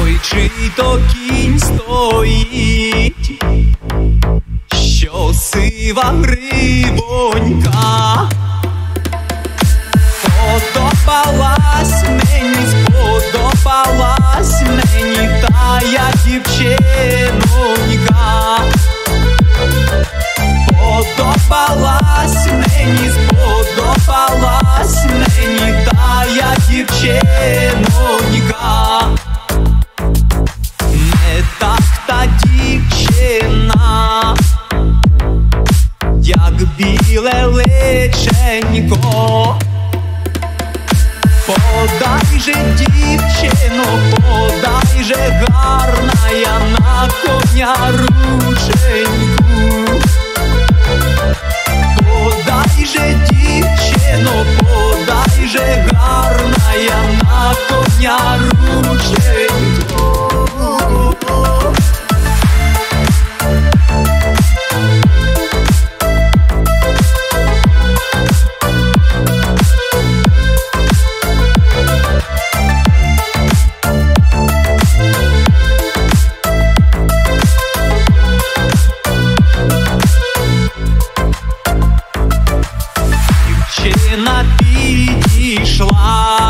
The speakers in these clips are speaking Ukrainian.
Ой, чий то кінь стоїть, що сива гривонька. Сподобалась мені тая дівчинонька. Сподобалась мені тая дівчинонька. Не так та дівчина, як біле личенько. Подай же, дівчино, подай же, гарна я на коня рученьку. Подай же, дівчино, подай же, гарна я на коня рученьку. Дівчина підійшла,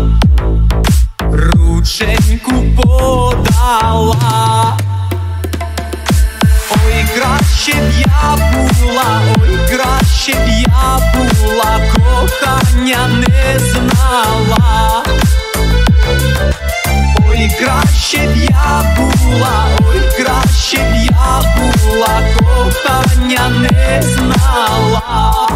рученьку подала. Ой, краще б я була, ой, краще б я була, кохання не знала. Ой, краще б я була, ой, краще б я була, кохання не знала.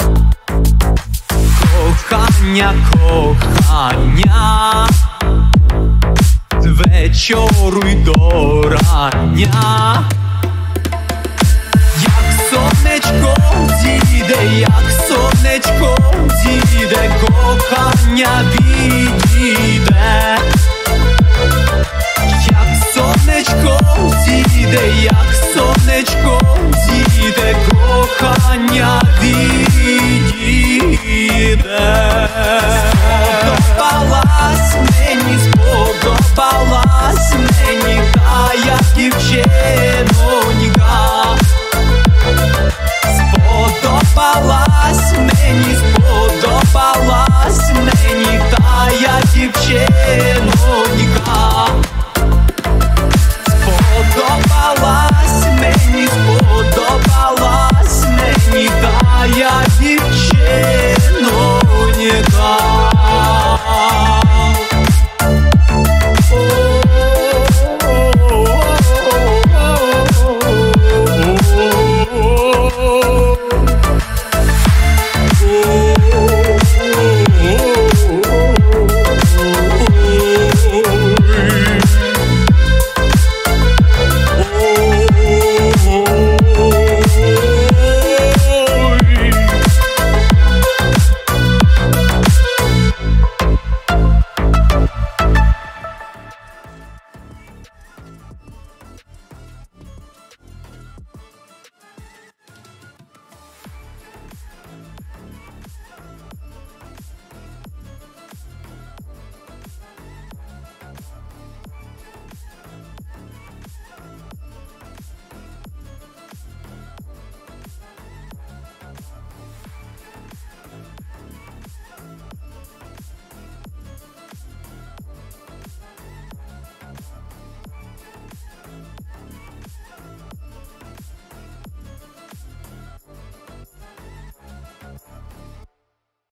Кохання, кохання, з вечору й до рання. Як сонечко зійде, як сонечко зійде, кохання відійде.